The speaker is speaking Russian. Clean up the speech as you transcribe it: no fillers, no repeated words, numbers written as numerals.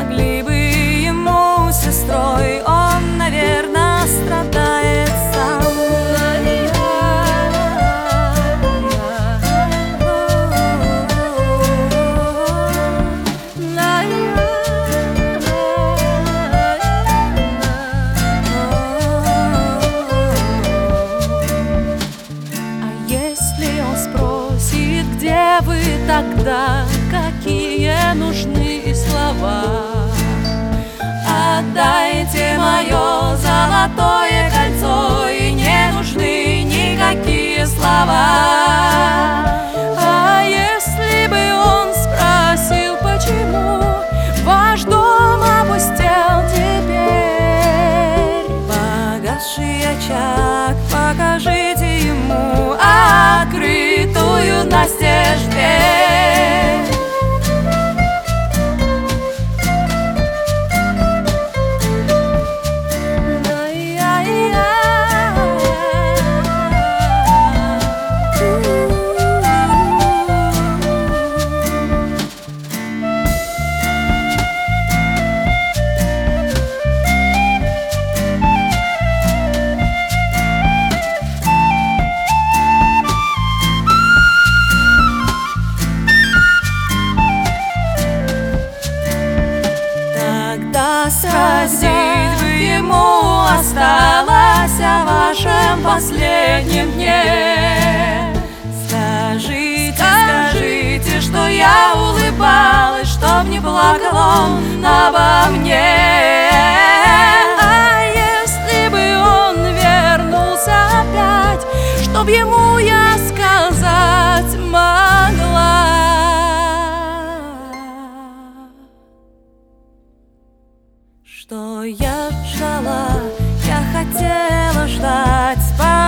могли бы ему сестрой. Он, наверное, страдает сам. Если он спросит, где вы тогда, какие нужны слова, отдайте мое золотое кольцо, и не нужны никакие слова. А если бы он спросил, почему ваш дом опустел теперь, погасший очаг покажите ему, открытую настежь дверь. Спросить бы ему осталось о вашем последнем дне. Скажите, что я улыбалась, чтоб не плакал он обо мне. А если бы он вернулся опять, чтоб ему я сказать могла, что я ждала, я хотела ждать.